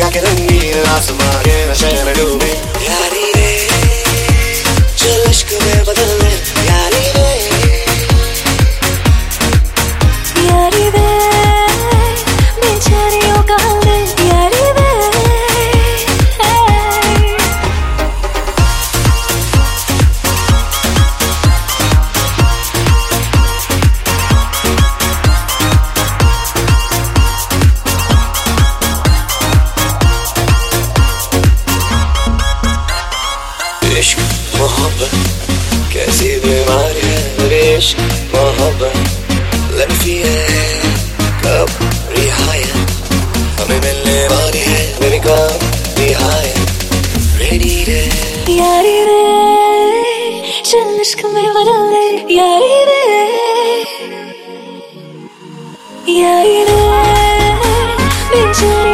दरिया के रंगीन आसमां के नशे में डूबे। यारी रे चल इश्क में बदल ले, यारी रे यारी रे बेचारियों का हाल है, यारी रे। इश्क मोहब्बत कैसी बीमारी है, इश्क मोहब्बत लड़की है कब रिहायत हमें मिलने वाली है, मेरी कब रिहायत रेडी रे। यारी रे चल इश्क में बदल ले, यारी रे यारी रे बेचारियों